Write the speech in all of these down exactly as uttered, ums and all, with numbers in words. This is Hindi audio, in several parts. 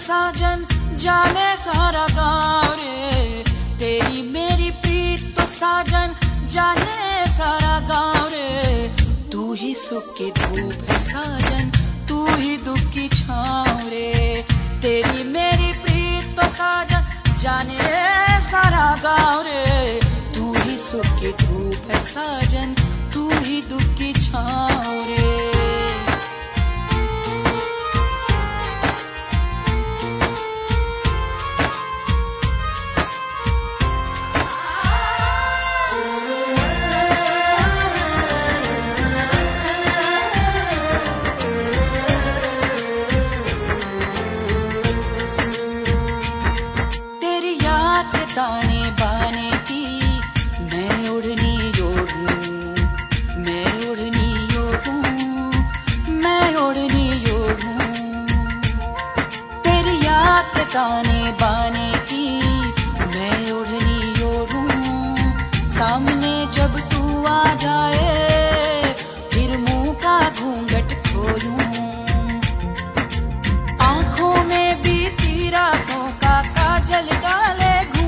साजन जाने सारा गाँव रे, तेरी मेरी प्रीत तो साजन जाने सारा गाँव रे। तू ही सुख की धूप है साजन, तू ही दुख की छाँव रे। तेरी मेरी प्रीत तो साजन जाने सारा गाँव रे। तू ही सुख की धूप है साजन, तू ही दुख की छाँव रे। ताने बाने की मैं उड़नी ओढ़ूं, मैं उड़नी ओढ़ूं, मैं उड़नी ओढ़ूं। तेरी याद के ताने बाने की मैं उड़नी ओढ़ूं। सामने जब तू आ जाए फिर मुंह का घूंघट खोलूं। आंखों में बीती रातों का काजल डाले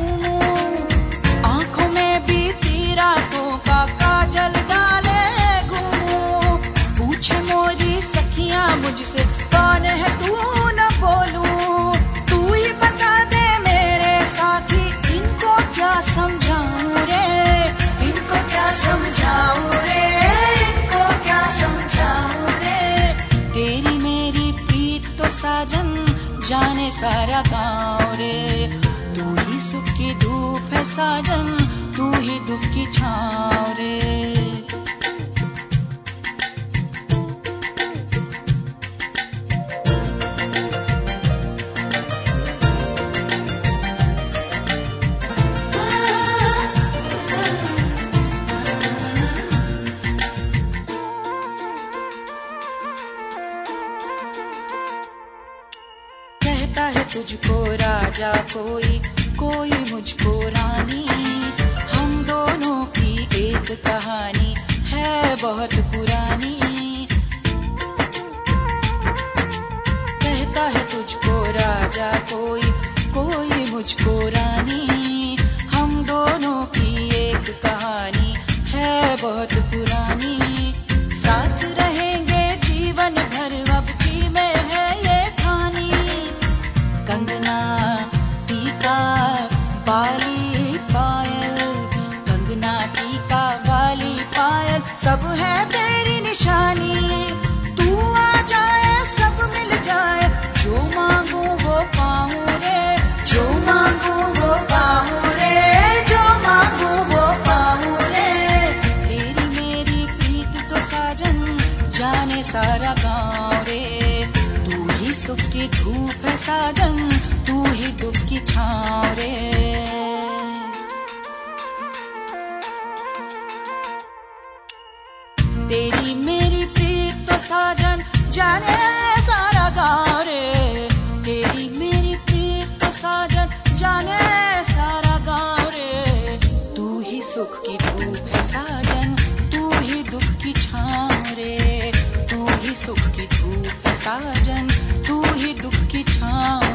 मुझसे कौन है तू न बोलूं। तू ही बता दे मेरे साथी, इनको क्या समझाऊं रे, इनको क्या समझाऊं रे, इनको क्या समझाऊं रे। तेरी मेरी प्रीत तो साजन जाने सारा गाँव रे। तू ही सुख की धूप है साजन, तू ही दुख की छाँव रे। कहता है तुझको राजा कोई, कोई मुझको रानी। हम दोनों की एक कहानी है बहुत पुरानी। कहता है तुझको राजा कोई, कोई मुझको रानी। हम दोनों की एक कहानी है बहुत पुरानी। साथ रहेंगे जीवन भर अब की में है ये ठानी। कंगना टीका बाली पायल, कंगना टीका बाली पायल सब है तेरी निशानी। तू आ जाए सब मिल जाए, जो मांगू वो पाऊं रे, जो मांगू वो पाऊं रे, जो मांगू वो पाऊं रे। तेरी मेरी प्रीत तो साजन जाने सारा गाँव रे। तू ही सुख की धूप है साजन, तू ही दुख की छाँव रे। तेरी मेरी प्रीत तो साजन जाने सारा गाँव रे। तेरी मेरी प्रीत तो साजन जाने सारा गाँव रे। तू ही सुख की धूप है साजन, तू ही दुख की छाँव रे। तू ही सुख की धूप है साजन, तू ही दुख की छाँव